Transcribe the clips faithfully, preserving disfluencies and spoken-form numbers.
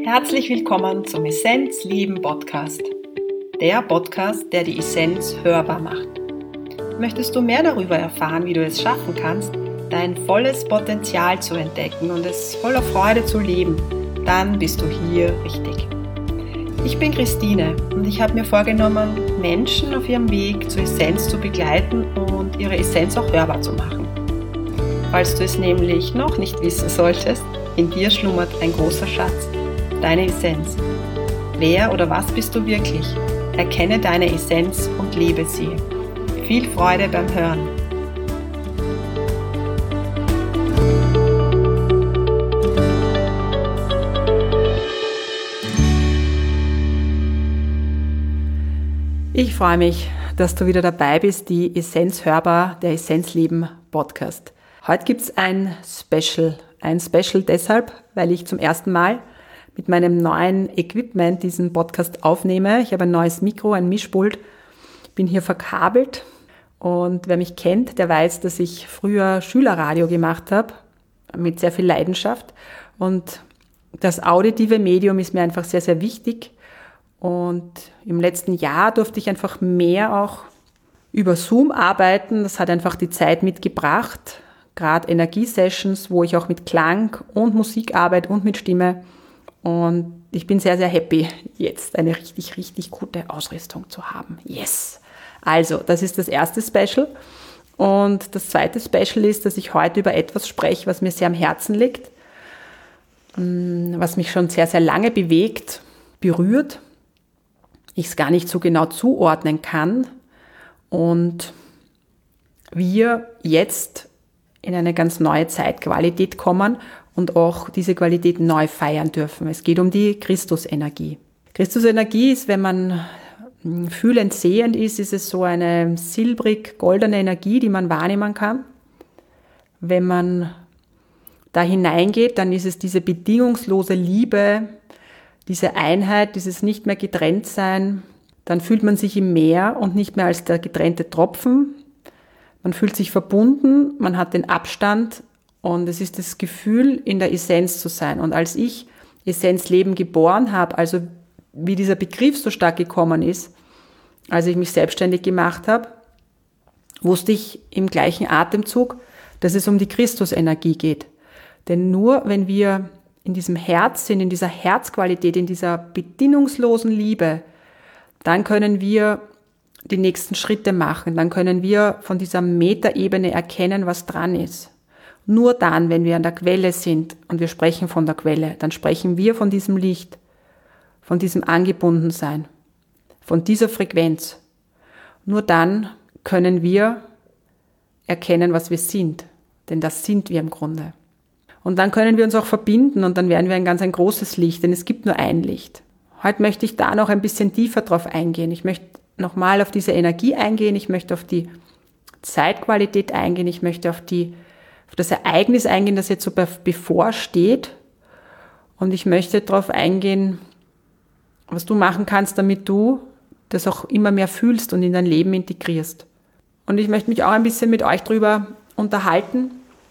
Herzlich willkommen zum Essenz Leben Podcast. Der Podcast, der die Essenz hörbar macht. Möchtest du mehr darüber erfahren, wie du es schaffen kannst, dein volles Potenzial zu entdecken und es voller Freude zu leben, dann bist du hier richtig. Ich bin Christine und ich habe mir vorgenommen, Menschen auf ihrem Weg zur Essenz zu begleiten und ihre Essenz auch hörbar zu machen. Falls du es nämlich noch nicht wissen solltest, in dir schlummert ein großer Schatz, deine Essenz. Wer oder was bist du wirklich? Erkenne deine Essenz und lebe sie. Viel Freude beim Hören. Ich freue mich, dass du wieder dabei bist, die Essenz hörbar, der Essenzleben Podcast. Heute gibt es ein Special. Ein Special deshalb, weil ich zum ersten Mal mit meinem neuen Equipment diesen Podcast aufnehme. Ich habe ein neues Mikro, ein Mischpult, bin hier verkabelt und wer mich kennt, der weiß, dass ich früher Schülerradio gemacht habe, mit sehr viel Leidenschaft, und das auditive Medium ist mir einfach sehr, sehr wichtig. Und im letzten Jahr durfte ich einfach mehr auch über Zoom arbeiten. Das hat einfach die Zeit mitgebracht, gerade Energiesessions, wo ich auch mit Klang und Musik arbeite und mit Stimme. Und ich bin sehr, sehr happy, jetzt eine richtig, richtig gute Ausrüstung zu haben. Yes! Also, das ist das erste Special. Und das zweite Special ist, dass ich heute über etwas spreche, was mir sehr am Herzen liegt, was mich schon sehr, sehr lange bewegt, berührt, ich es gar nicht so genau zuordnen kann und wir jetzt in eine ganz neue Zeitqualität kommen und auch diese Qualität neu feiern dürfen. Es geht um die Christusenergie. Christusenergie ist, wenn man fühlend sehend ist, ist es so eine silbrig-goldene Energie, die man wahrnehmen kann. Wenn man da hineingeht, dann ist es diese bedingungslose Liebe, diese Einheit, dieses nicht mehr getrennt sein. Dann fühlt man sich im Meer und nicht mehr als der getrennte Tropfen. Man fühlt sich verbunden, man hat den Abstand und es ist das Gefühl, in der Essenz zu sein. Und als ich Essenzleben geboren habe, also wie dieser Begriff so stark gekommen ist, als ich mich selbstständig gemacht habe, wusste ich im gleichen Atemzug, dass es um die Christusenergie geht. Denn nur wenn wir in diesem Herz sind, in dieser Herzqualität, in dieser bedingungslosen Liebe, dann können wir die nächsten Schritte machen. Dann können wir von dieser Metaebene erkennen, was dran ist. Nur dann, wenn wir an der Quelle sind und wir sprechen von der Quelle, dann sprechen wir von diesem Licht, von diesem Angebundensein, von dieser Frequenz. Nur dann können wir erkennen, was wir sind. Denn das sind wir im Grunde. Und dann können wir uns auch verbinden und dann werden wir ein ganz ein großes Licht, denn es gibt nur ein Licht. Heute möchte ich da noch ein bisschen tiefer drauf eingehen. Ich möchte nochmal auf diese Energie eingehen, ich möchte auf die Zeitqualität eingehen, ich möchte auf, die, auf das Ereignis eingehen, das jetzt so bevorsteht, und ich möchte darauf eingehen, was du machen kannst, damit du das auch immer mehr fühlst und in dein Leben integrierst. Und ich möchte mich auch ein bisschen mit euch drüber unterhalten,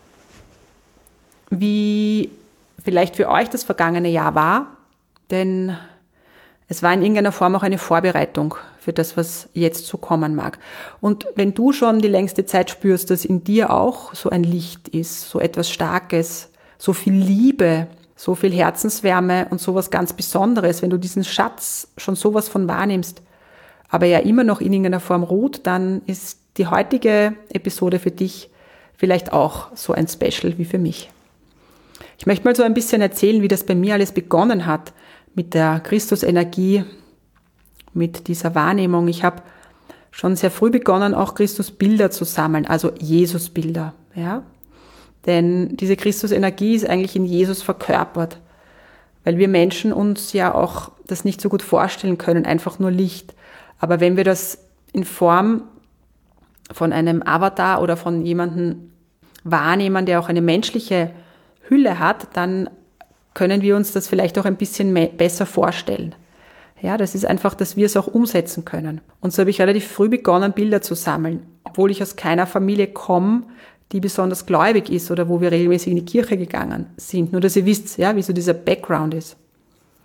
wie vielleicht für euch das vergangene Jahr war, denn es war in irgendeiner Form auch eine Vorbereitung für das, was jetzt so kommen mag. Und wenn du schon die längste Zeit spürst, dass in dir auch so ein Licht ist, so etwas Starkes, so viel Liebe, so viel Herzenswärme und sowas ganz Besonderes, wenn du diesen Schatz schon sowas von wahrnimmst, aber ja immer noch in irgendeiner Form ruht, dann ist die heutige Episode für dich vielleicht auch so ein Special wie für mich. Ich möchte mal so ein bisschen erzählen, wie das bei mir alles begonnen hat mit der Christusenergie, mit dieser Wahrnehmung. Ich habe schon sehr früh begonnen, auch Christusbilder zu sammeln, also Jesusbilder, ja. Denn diese Christusenergie ist eigentlich in Jesus verkörpert, weil wir Menschen uns ja auch das nicht so gut vorstellen können, einfach nur Licht. Aber wenn wir das in Form von einem Avatar oder von jemandem wahrnehmen, der auch eine menschliche Hülle hat, dann können wir uns das vielleicht auch ein bisschen besser vorstellen. Ja, das ist einfach, dass wir es auch umsetzen können. Und so habe ich relativ früh begonnen, Bilder zu sammeln, obwohl ich aus keiner Familie komme, die besonders gläubig ist oder wo wir regelmäßig in die Kirche gegangen sind. Nur, dass ihr wisst, ja, wie so dieser Background ist.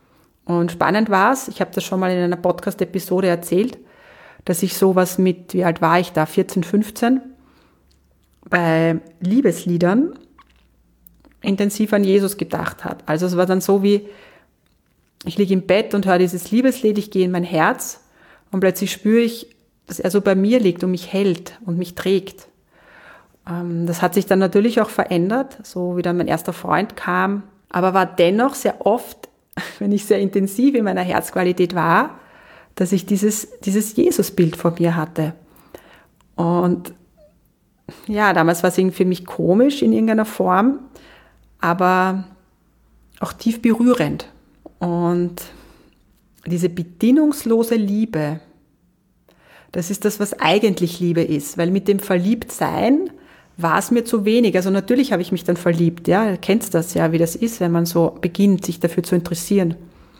Und spannend war es, ich habe das schon mal in einer Podcast-Episode erzählt, dass ich sowas mit, wie alt war ich da, vierzehn, fünfzehn, bei Liebesliedern intensiv an Jesus gedacht habe. Also es war dann so wie, ich liege im Bett und höre dieses Liebeslied, ich gehe in mein Herz und plötzlich spüre ich, dass er so bei mir liegt und mich hält und mich trägt. Das hat sich dann natürlich auch verändert, so wie dann mein erster Freund kam, aber war dennoch sehr oft, wenn ich sehr intensiv in meiner Herzqualität war, dass ich dieses, dieses Jesus-Bild vor mir hatte. Und ja, damals war es irgendwie für mich komisch in irgendeiner Form, aber auch tief berührend. Und diese bedingungslose Liebe, das ist das, was eigentlich Liebe ist, weil mit dem Verliebtsein war es mir zu wenig. Also natürlich habe ich mich dann verliebt, ja, du kennst das ja, wie das ist, wenn man so beginnt, sich dafür zu interessieren.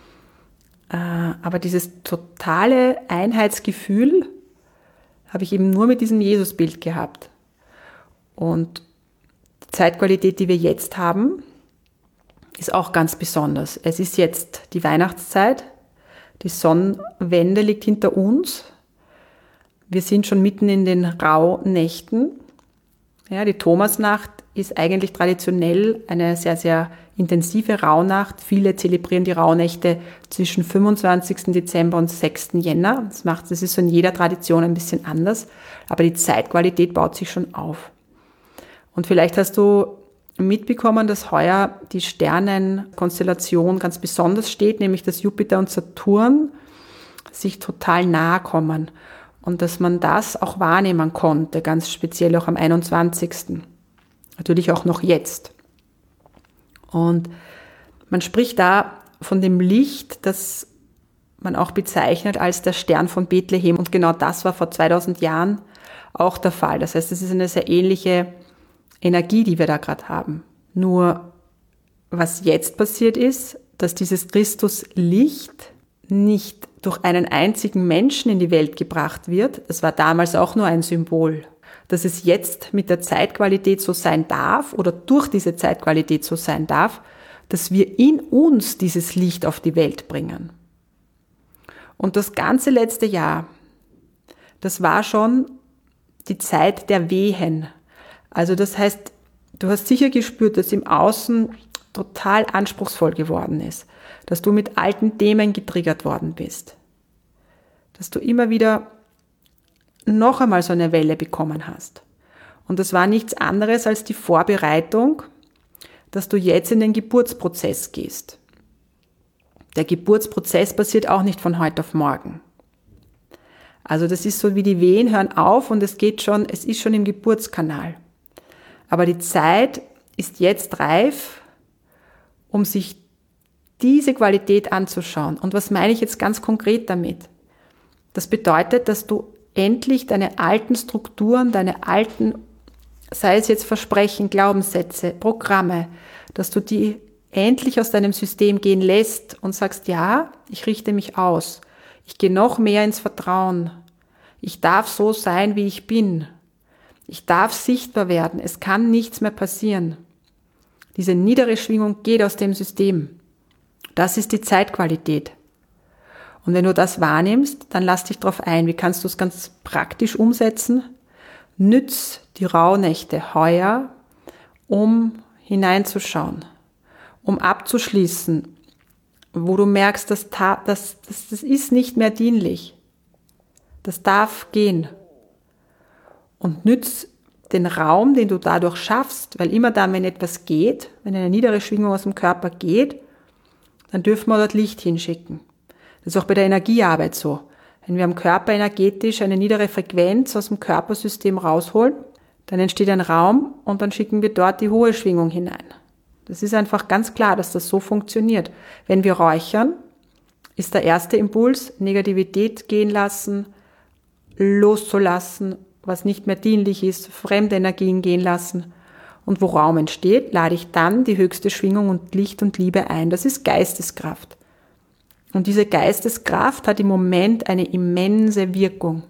Aber dieses totale Einheitsgefühl habe ich eben nur mit diesem Jesusbild gehabt. Und die Zeitqualität, die wir jetzt haben, ist auch ganz besonders. Es ist jetzt die Weihnachtszeit, die Sonnenwende liegt hinter uns. Wir sind schon mitten in den Rauhnächten. Ja, die Thomasnacht ist eigentlich traditionell eine sehr, sehr intensive Rauhnacht. Viele zelebrieren die Rauhnächte zwischen fünfundzwanzigsten Dezember und sechsten Jänner. Das macht, das ist so in jeder Tradition ein bisschen anders, aber die Zeitqualität baut sich schon auf. Und vielleicht hast du mitbekommen, dass heuer die Sternenkonstellation ganz besonders steht, nämlich dass Jupiter und Saturn sich total nahe kommen. Und dass man das auch wahrnehmen konnte, ganz speziell auch am einundzwanzigsten Natürlich auch noch jetzt. Und man spricht da von dem Licht, das man auch bezeichnet als der Stern von Bethlehem. Und genau das war vor zweitausend Jahren auch der Fall. Das heißt, es ist eine sehr ähnliche Energie, die wir da gerade haben. Nur was jetzt passiert ist, dass dieses Christuslicht nicht durch einen einzigen Menschen in die Welt gebracht wird, das war damals auch nur ein Symbol, dass es jetzt mit der Zeitqualität so sein darf oder durch diese Zeitqualität so sein darf, dass wir in uns dieses Licht auf die Welt bringen. Und das ganze letzte Jahr, das war schon die Zeit der Wehen. Also das heißt, du hast sicher gespürt, dass im Außen total anspruchsvoll geworden ist, dass du mit alten Themen getriggert worden bist, dass du immer wieder noch einmal so eine Welle bekommen hast. Und das war nichts anderes als die Vorbereitung, dass du jetzt in den Geburtsprozess gehst. Der Geburtsprozess passiert auch nicht von heute auf morgen. Also das ist so wie die Wehen hören auf und es geht schon, es ist schon im Geburtskanal. Aber die Zeit ist jetzt reif, um sich diese Qualität anzuschauen. Und was meine ich jetzt ganz konkret damit? Das bedeutet, dass du endlich deine alten Strukturen, deine alten, sei es jetzt Versprechen, Glaubenssätze, Programme, dass du die endlich aus deinem System gehen lässt und sagst, ja, ich richte mich aus. Ich gehe noch mehr ins Vertrauen. Ich darf so sein, wie ich bin. Ich darf sichtbar werden. Es kann nichts mehr passieren. Diese niedere Schwingung geht aus dem System. Das ist die Zeitqualität. Und wenn du das wahrnimmst, dann lass dich darauf ein. Wie kannst du es ganz praktisch umsetzen? Nütz die Rauhnächte heuer, um hineinzuschauen, um abzuschließen, wo du merkst, das, das, das, das ist nicht mehr dienlich. Das darf gehen. Und nütz den Raum, den du dadurch schaffst, weil immer dann, wenn etwas geht, wenn eine niedere Schwingung aus dem Körper geht, dann dürfen wir dort Licht hinschicken. Das ist auch bei der Energiearbeit so. Wenn wir am Körper energetisch eine niedere Frequenz aus dem Körpersystem rausholen, dann entsteht ein Raum und dann schicken wir dort die hohe Schwingung hinein. Das ist einfach ganz klar, dass das so funktioniert. Wenn wir räuchern, ist der erste Impuls, Negativität gehen lassen, loszulassen, was nicht mehr dienlich ist, fremde Energien gehen lassen. Und wo Raum entsteht, lade ich dann die höchste Schwingung und Licht und Liebe ein. Das ist Geisteskraft. Und diese Geisteskraft hat im Moment eine immense Wirkung.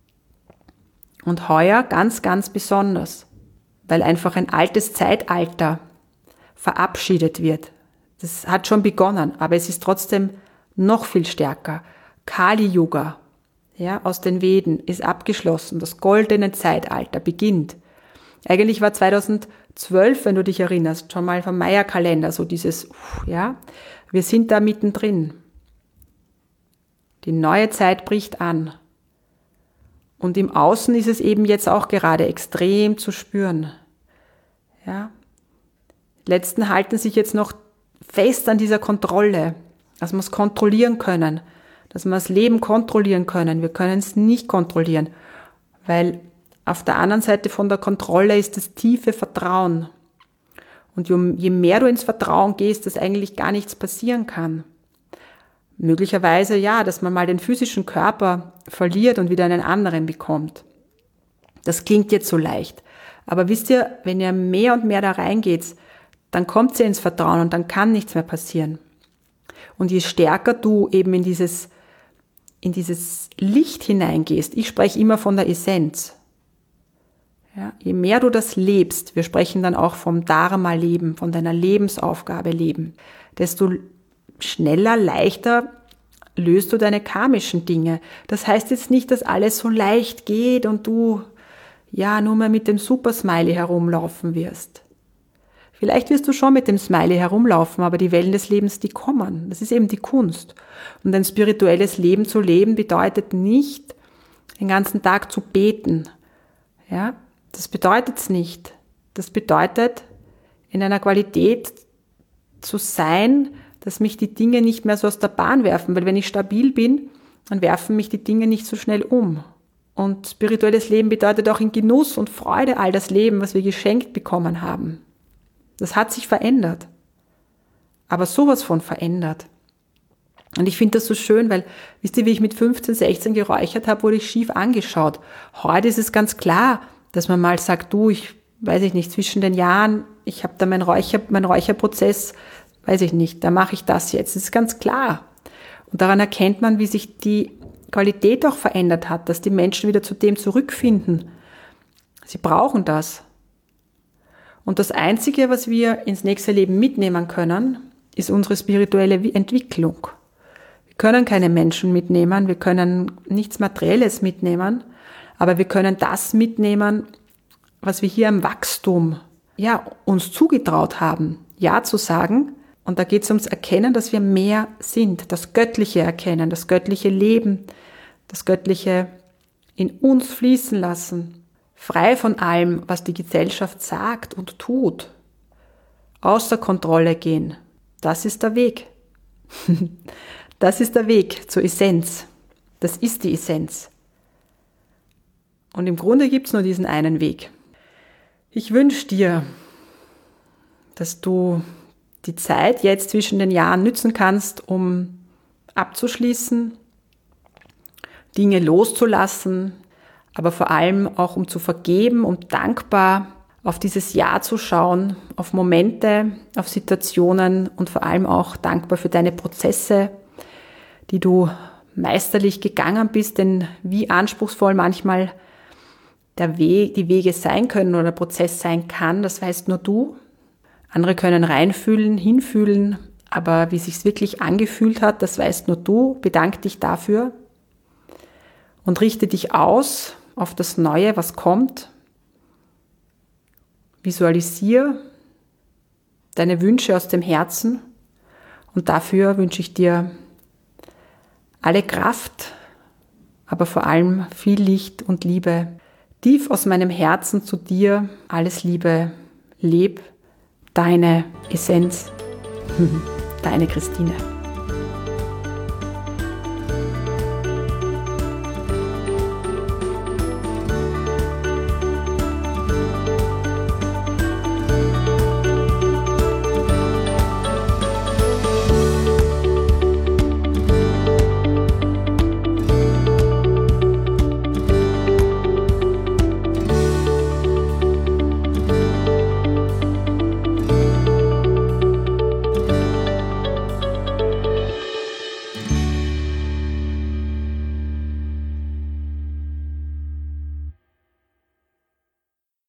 Und heuer ganz, ganz besonders, weil einfach ein altes Zeitalter verabschiedet wird. Das hat schon begonnen, aber es ist trotzdem noch viel stärker. Kali-Yuga, ja, aus den Veden ist abgeschlossen. Das goldene Zeitalter beginnt. Eigentlich war zweitausendzwölf, wenn du dich erinnerst, schon mal vom Maya-Kalender, so dieses, ja, wir sind da mittendrin. Die neue Zeit bricht an. Und im Außen ist es eben jetzt auch gerade extrem zu spüren. Ja. Die Letzten halten sich jetzt noch fest an dieser Kontrolle, dass wir es kontrollieren können, dass wir das Leben kontrollieren können. Wir können es nicht kontrollieren, weil auf der anderen Seite von der Kontrolle ist das tiefe Vertrauen. Und je mehr du ins Vertrauen gehst, dass eigentlich gar nichts passieren kann. Möglicherweise ja, dass man mal den physischen Körper verliert und wieder einen anderen bekommt. Das klingt jetzt so leicht. Aber wisst ihr, wenn ihr mehr und mehr da reingeht, dann kommt ihr ins Vertrauen und dann kann nichts mehr passieren. Und je stärker du eben in dieses, in dieses Licht hineingehst, ich spreche immer von der Essenz. Ja, je mehr du das lebst, wir sprechen dann auch vom Dharma-Leben, von deiner Lebensaufgabe leben, desto schneller, leichter löst du deine karmischen Dinge. Das heißt jetzt nicht, dass alles so leicht geht und du ja nur mal mit dem Super-Smiley herumlaufen wirst. Vielleicht wirst du schon mit dem Smiley herumlaufen, aber die Wellen des Lebens, die kommen. Das ist eben die Kunst. Und ein spirituelles Leben zu leben bedeutet nicht, den ganzen Tag zu beten. Ja, das bedeutet es nicht. Das bedeutet, in einer Qualität zu sein, dass mich die Dinge nicht mehr so aus der Bahn werfen. Weil wenn ich stabil bin, dann werfen mich die Dinge nicht so schnell um. Und spirituelles Leben bedeutet auch in Genuss und Freude all das Leben, was wir geschenkt bekommen haben. Das hat sich verändert. Aber sowas von verändert. Und ich finde das so schön, weil, wisst ihr, wie ich mit fünfzehn, sechzehn geräuchert habe, wurde ich schief angeschaut. Heute ist es ganz klar, dass man mal sagt, du, ich weiß ich nicht, zwischen den Jahren, ich habe da meinen Räucher, mein Räucherprozess, weiß ich nicht, da mache ich das jetzt. Das ist ganz klar. Und daran erkennt man, wie sich die Qualität auch verändert hat, dass die Menschen wieder zu dem zurückfinden. Sie brauchen das. Und das Einzige, was wir ins nächste Leben mitnehmen können, ist unsere spirituelle Entwicklung. Wir können keine Menschen mitnehmen, wir können nichts Materielles mitnehmen, aber wir können das mitnehmen, was wir hier im Wachstum ja, uns zugetraut haben, Ja zu sagen. Und da geht es ums Erkennen, dass wir mehr sind, das Göttliche erkennen, das göttliche Leben, das Göttliche in uns fließen lassen, frei von allem, was die Gesellschaft sagt und tut, außer Kontrolle gehen. Das ist der Weg. Das ist der Weg zur Essenz. Das ist die Essenz. Und im Grunde gibt es nur diesen einen Weg. Ich wünsche dir, dass du die Zeit jetzt zwischen den Jahren nützen kannst, um abzuschließen, Dinge loszulassen, aber vor allem auch um zu vergeben und dankbar auf dieses Jahr zu schauen, auf Momente, auf Situationen und vor allem auch dankbar für deine Prozesse, die du meisterlich gegangen bist, denn wie anspruchsvoll manchmal der Weg, die Wege sein können oder der Prozess sein kann, das weißt nur du. Andere können reinfühlen, hinfühlen, aber wie sich's wirklich angefühlt hat, das weißt nur du. Bedank dich dafür und richte dich aus auf das Neue, was kommt. Visualisiere deine Wünsche aus dem Herzen und dafür wünsche ich dir alle Kraft, aber vor allem viel Licht und Liebe. Tief aus meinem Herzen zu dir, alles Liebe, leb deine Essenz, deine Christine.